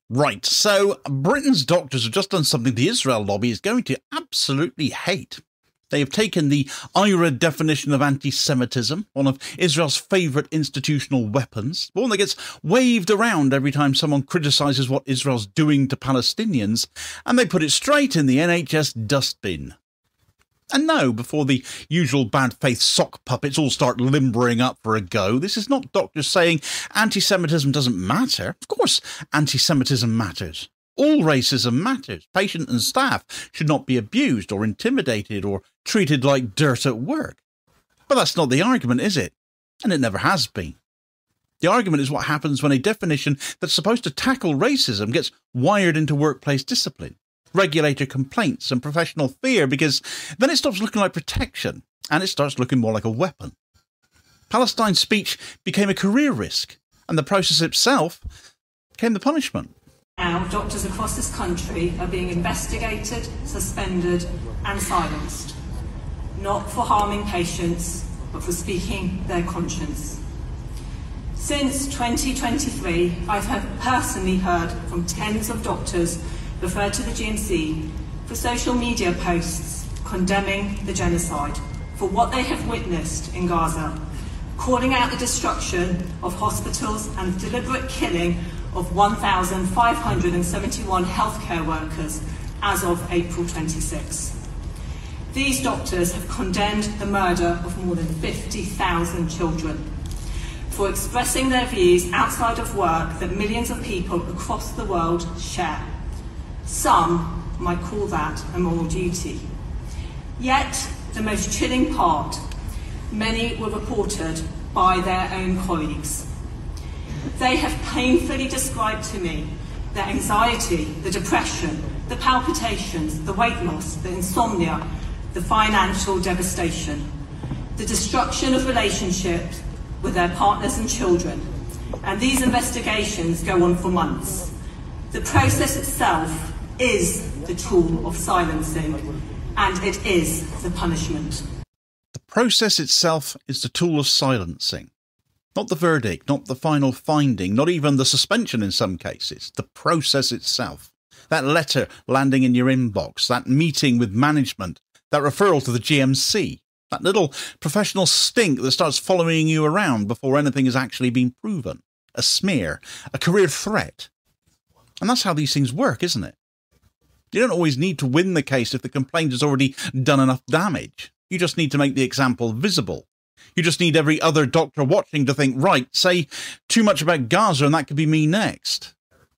Right, so Britain's doctors have just done something the Israel lobby is going to absolutely hate. They have taken the IRA definition of anti-Semitism, one of Israel's favourite institutional weapons, one that gets waved around every time someone criticises what Israel's doing to Palestinians, and they put it straight in the NHS dustbin. And no, before the usual bad faith sock puppets all start limbering up for a go, this is not doctors saying anti-Semitism doesn't matter. Of course, anti-Semitism matters. All racism matters. Patient and staff should not be abused or intimidated or treated like dirt at work. But that's not the argument, is it? And it never has been. The argument is what happens when a definition that's supposed to tackle racism gets wired into workplace discipline, regulator complaints and professional fear, because then it stops looking like protection and it starts looking more like a weapon. Palestine speech became a career risk, and the process itself became the punishment. Now, doctors across this country are being investigated, suspended and silenced, not for harming patients, but for speaking their conscience. Since 2023, I've personally heard from tens of doctors referred to the GMC for social media posts condemning the genocide, for what they have witnessed in Gaza, calling out the destruction of hospitals and the deliberate killing of 1,571 healthcare workers as of April 26. These doctors have condemned the murder of more than 50,000 children for expressing their views outside of work that millions of people across the world share. Some might call that a moral duty. Yet, the most chilling part, many were reported by their own colleagues. They have painfully described to me their anxiety, the depression, the palpitations, the weight loss, the insomnia, the financial devastation, the destruction of relationships with their partners and children. And these investigations go on for months. The process itself is the tool of silencing, and it is the punishment. The process itself is the tool of silencing. Not the verdict, not the final finding, not even the suspension in some cases. The process itself. That letter landing in your inbox, that meeting with management, that referral to the GMC, that little professional stink that starts following you around before anything has actually been proven. A smear, a career threat. And that's how these things work, isn't it? You don't always need to win the case if the complaint has already done enough damage. You just need to make the example visible. You just need every other doctor watching to think, right, say too much about Gaza and that could be me next.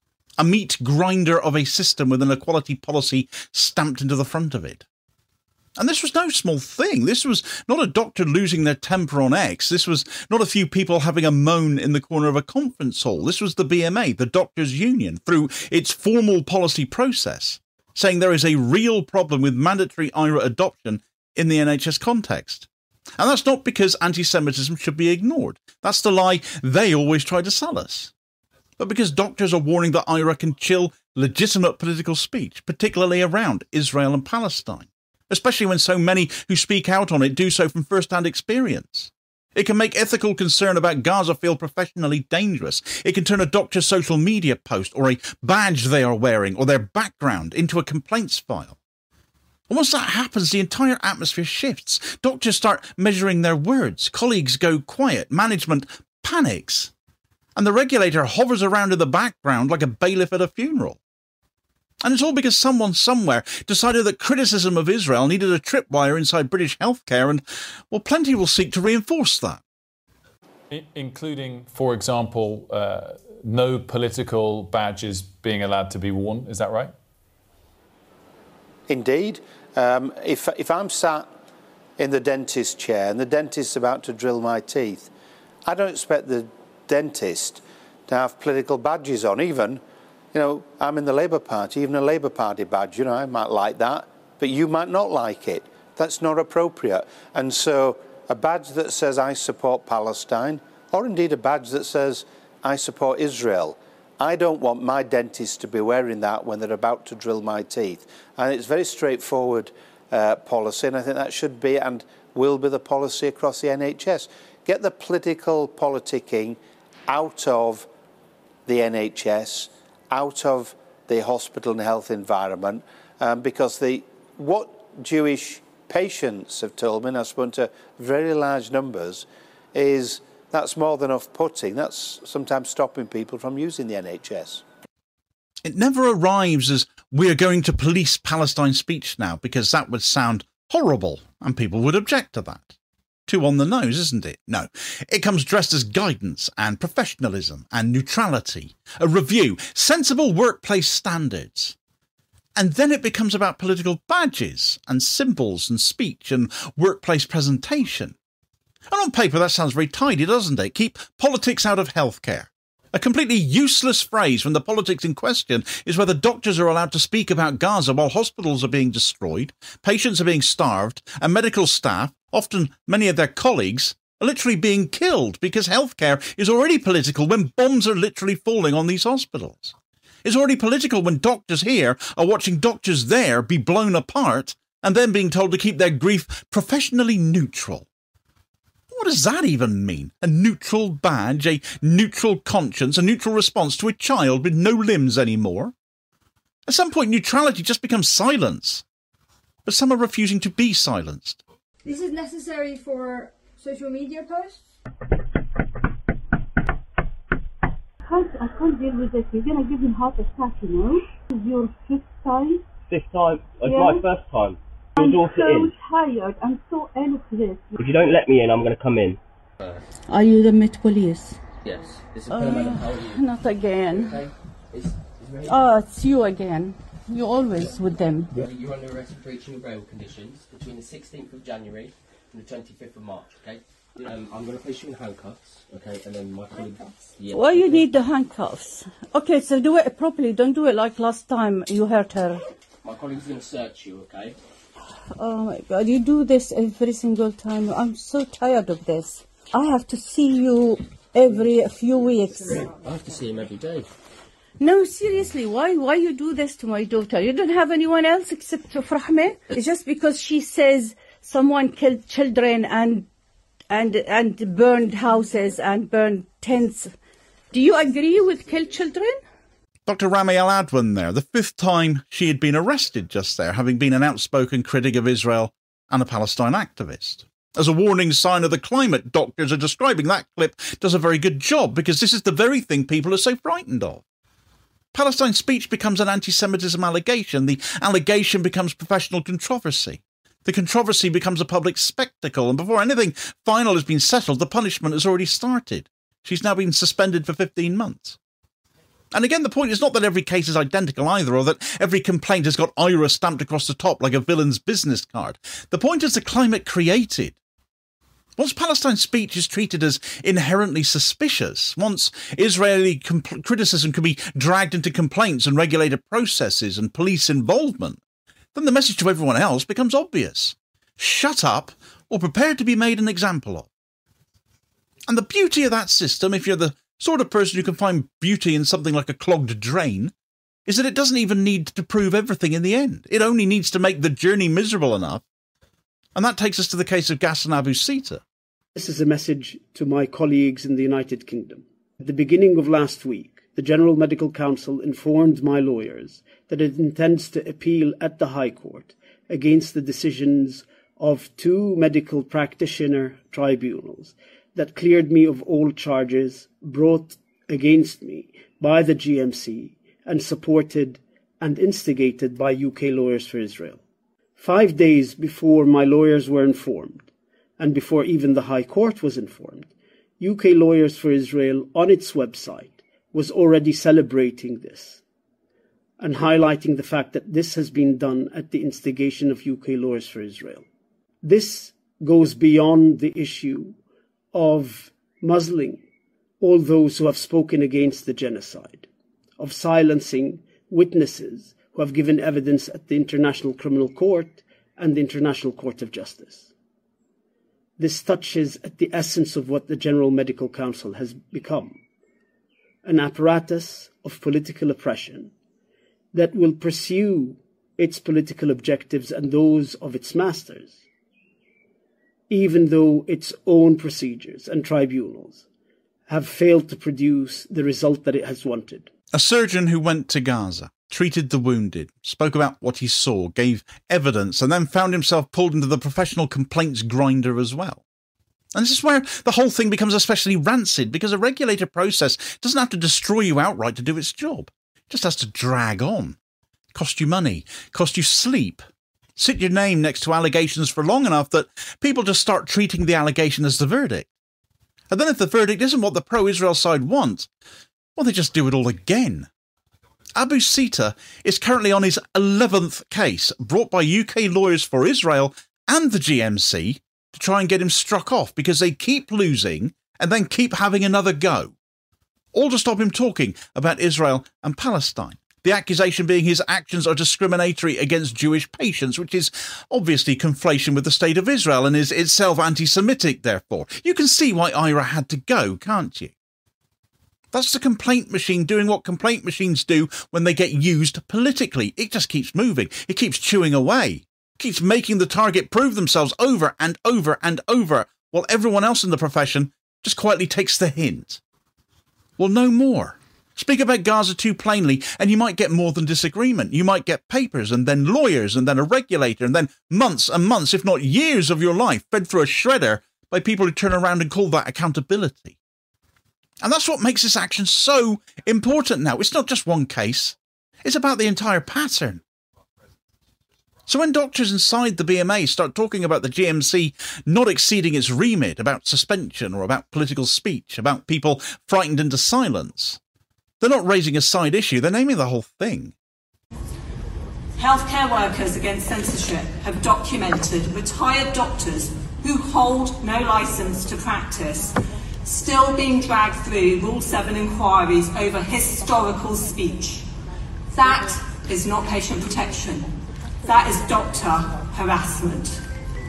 A meat grinder of a system with an equality policy stamped into the front of it. And this was no small thing. This was not a doctor losing their temper on X. This was not a few people having a moan in the corner of a conference hall. This was the BMA, the Doctors' Union, through its formal policy process, saying there is a real problem with mandatory IRA adoption in the NHS context. And that's not because anti-Semitism should be ignored. That's the lie they always try to sell us. But because doctors are warning that IRA can chill legitimate political speech, particularly around Israel and Palestine, especially when so many who speak out on it do so from first-hand experience. It can make ethical concern about Gaza feel professionally dangerous. It can turn a doctor's social media post or a badge they are wearing or their background into a complaints file. And once that happens, the entire atmosphere shifts. Doctors start measuring their words. Colleagues go quiet. Management panics. And the regulator hovers around in the background like a bailiff at a funeral. And it's all because someone somewhere decided that criticism of Israel needed a tripwire inside British healthcare, and, well, plenty will seek to reinforce that. Including, for example, no political badges being allowed to be worn. Is that right? Indeed. If I'm sat in the dentist chair and the dentist's about to drill my teeth, I don't expect the dentist to have political badges on. Even, I'm in the Labour Party, even a Labour Party badge, I might like that, but you might not like it. That's not appropriate. And so a badge that says I support Palestine, or indeed a badge that says I support Israel, I don't want my dentist to be wearing that when they're about to drill my teeth. And it's very straightforward policy, and I think that should be and will be the policy across the NHS. Get the political politicking out of the NHS out of the hospital and health environment, because what Jewish patients have told me, and I've spoken to very large numbers, is that's more than off-putting. That's sometimes stopping people from using the NHS. It never arrives as we're going to police Palestine speech now, because that would sound horrible and people would object to that. Too on the nose, isn't it? No. It comes dressed as guidance and professionalism and neutrality, a review, sensible workplace standards. And then it becomes about political badges and symbols and speech and workplace presentation. And on paper that sounds very tidy, doesn't it? Keep politics out of healthcare. A completely useless phrase when the politics in question is whether doctors are allowed to speak about Gaza while hospitals are being destroyed, patients are being starved, and medical staff, often many of their colleagues, are literally being killed because healthcare is already political when bombs are literally falling on these hospitals. It's already political when doctors here are watching doctors there be blown apart and then being told to keep their grief professionally neutral. What does that even mean? A neutral badge, a neutral conscience, a neutral response to a child with no limbs anymore? At some point, neutrality just becomes silence. But some are refusing to be silenced. This is necessary for social media posts? I can't deal with this. You're going to give him heart attack, you know? This is your fifth time. Fifth time? It's Yeah. my first time. I'm Your daughter so in. tired. I'm so ill of this. If you don't let me in, I'm going to come in. Are you the Met Police? Yes. This is Madam. How are you? Not again. Okay. Is ready? Oh, it's you again. You're always with them. You're under arrest for breaching of bail conditions between the 16th of January and the 25th of March, okay? I'm going to place you in handcuffs, okay? And then my colleague... Yeah. Why you need the handcuffs? Okay, so do it properly. Don't do it like last time you hurt her. My colleague's going to search you, okay? Oh my God, you do this every single time. I'm so tired of this. I have to see you every few weeks. I have to see him every day. No, seriously, why you do this to my daughter? You don't have anyone else except Rahmeh? It's just because she says someone killed children and burned houses and burned tents. Do you agree with killed children? Dr. Rami Al-Adwan there, the fifth time she had been arrested just there, having been an outspoken critic of Israel and a Palestine activist. As a warning sign of the climate doctors are describing, that clip does a very good job, because this is the very thing people are so frightened of. Palestine speech becomes an anti-Semitism allegation. The allegation becomes professional controversy. The controversy becomes a public spectacle, and before anything final has been settled, the punishment has already started. She's now been suspended for 15 months. And again, the point is not that every case is identical either, or that every complaint has got IRA stamped across the top like a villain's business card. The point is the climate created. Once Palestine speech is treated as inherently suspicious, once Israeli criticism can be dragged into complaints and regulated processes and police involvement, then the message to everyone else becomes obvious. Shut up, or prepare to be made an example of. And the beauty of that system, if you're the sort of person who can find beauty in something like a clogged drain, is that it doesn't even need to prove everything in the end. It only needs to make the journey miserable enough. And that takes us to the case of Ghassan Abu Sita. This is a message to my colleagues in the United Kingdom. At the beginning of last week, the General Medical Council informed my lawyers that it intends to appeal at the High Court against the decisions of 2 medical practitioner tribunals that cleared me of all charges brought against me by the GMC and supported and instigated by UK Lawyers for Israel. 5 days before my lawyers were informed, and before even the High Court was informed, UK Lawyers for Israel on its website was already celebrating this and highlighting the fact that this has been done at the instigation of UK Lawyers for Israel. This goes beyond the issue of muzzling all those who have spoken against the genocide, of silencing witnesses who have given evidence at the International Criminal Court and the International Court of Justice. This touches at the essence of what the General Medical Council has become, an apparatus of political oppression that will pursue its political objectives and those of its masters, even though its own procedures and tribunals have failed to produce the result that it has wanted. A surgeon who went to Gaza, treated the wounded, spoke about what he saw, gave evidence, and then found himself pulled into the professional complaints grinder as well. And this is where the whole thing becomes especially rancid, because a regulator process doesn't have to destroy you outright to do its job. It just has to drag on, cost you money, cost you sleep, sit your name next to allegations for long enough that people just start treating the allegation as the verdict. And then if the verdict isn't what the pro-Israel side want, well, they just do it all again. Abu Sita is currently on his 11th case, brought by UK lawyers for Israel and the GMC to try and get him struck off because they keep losing and then keep having another go. All to stop him talking about Israel and Palestine. The accusation being his actions are discriminatory against Jewish patients, which is obviously conflation with the state of Israel and is itself anti-Semitic, therefore. You can see why Ira had to go, can't you? That's the complaint machine doing what complaint machines do when they get used politically. It just keeps moving. It keeps chewing away. It keeps making the target prove themselves over and over and over, while everyone else in the profession just quietly takes the hint. Well, no more. Speak about Gaza too plainly, and you might get more than disagreement. You might get papers, and then lawyers, and then a regulator, and then months and months, if not years of your life, fed through a shredder by people who turn around and call that accountability. And that's what makes this action so important now. It's not just one case. It's about the entire pattern. So when doctors inside the BMA start talking about the GMC not exceeding its remit, about suspension or about political speech, about people frightened into silence, they're not raising a side issue, they're naming the whole thing. Healthcare Workers Against Censorship have documented retired doctors who hold no licence to practice still being dragged through Rule 7 inquiries over historical speech. That is not patient protection. That is doctor harassment.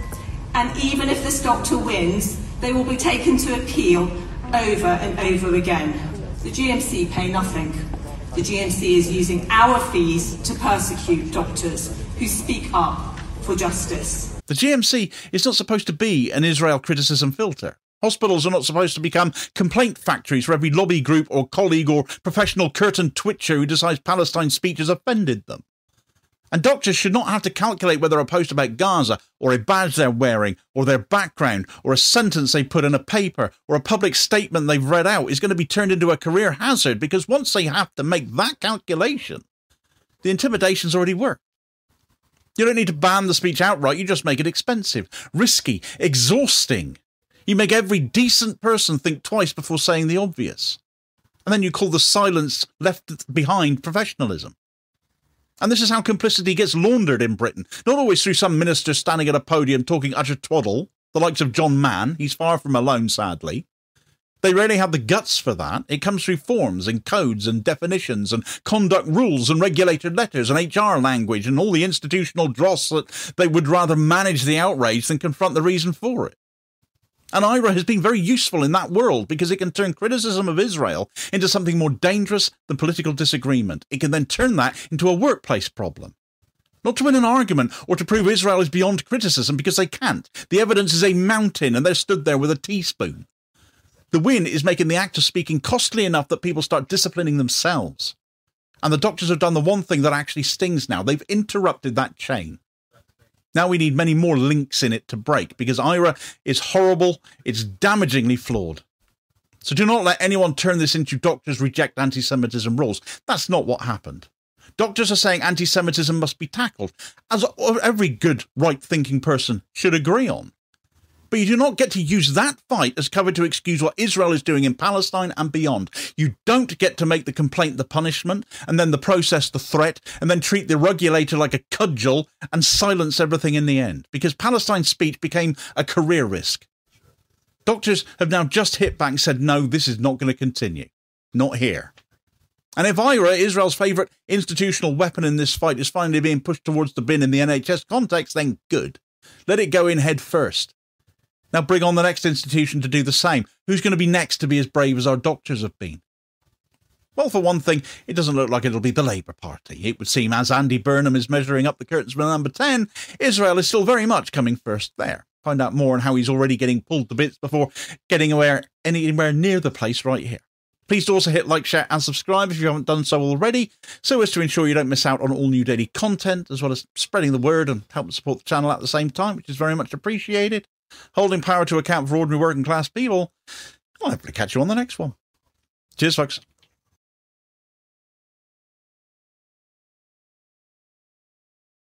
And even if this doctor wins, they will be taken to appeal over and over again. The GMC pay nothing. The GMC is using our fees to persecute doctors who speak up for justice. The GMC is not supposed to be an Israel criticism filter. Hospitals are not supposed to become complaint factories for every lobby group or colleague or professional curtain twitcher who decides Palestine speech has offended them. And doctors should not have to calculate whether a post about Gaza or a badge they're wearing or their background or a sentence they put in a paper or a public statement they've read out is going to be turned into a career hazard, because once they have to make that calculation, the intimidation's already worked. You don't need to ban the speech outright, you just make it expensive, risky, exhausting. You make every decent person think twice before saying the obvious. And then you call the silence left behind professionalism. And this is how complicity gets laundered in Britain. Not always through some minister standing at a podium talking utter twaddle, the likes of John Mann. He's far from alone, sadly. They rarely have the guts for that. It comes through forms and codes and definitions and conduct rules and regulator letters and HR language and all the institutional dross that they would rather manage the outrage than confront the reason for it. And IRA has been very useful in that world because it can turn criticism of Israel into something more dangerous than political disagreement. It can then turn that into a workplace problem. Not to win an argument or to prove Israel is beyond criticism, because they can't. The evidence is a mountain and they're stood there with a teaspoon. The win is making the act of speaking costly enough that people start disciplining themselves. And the doctors have done the one thing that actually stings now. They've interrupted that chain. Now we need many more links in it to break, because IRA is horrible, it's damagingly flawed. So do not let anyone turn this into doctors reject anti-Semitism rules. That's not what happened. Doctors are saying anti-Semitism must be tackled, as every good, right-thinking person should agree on. But you do not get to use that fight as cover to excuse what Israel is doing in Palestine and beyond. You don't get to make the complaint the punishment, and then the process the threat, and then treat the regulator like a cudgel and silence everything in the end, because Palestine speech became a career risk. Doctors have now just hit back and said, no, this is not going to continue. Not here. And if IRA, Israel's favourite institutional weapon in this fight, is finally being pushed towards the bin in the NHS context, then good. Let it go in head first. Now bring on the next institution to do the same. Who's going to be next to be as brave as our doctors have been? Well, for one thing, it doesn't look like it'll be the Labour Party. It would seem, as Andy Burnham is measuring up the curtains for number 10, Israel is still very much coming first there. Find out more on how he's already getting pulled to bits before getting anywhere near the place right here. Please do also hit like, share and subscribe if you haven't done so already, so as to ensure you don't miss out on all new daily content, as well as spreading the word and helping support the channel at the same time, which is very much appreciated. Holding power to account for ordinary working class people. I'll hopefully catch you on the next one. Cheers, folks.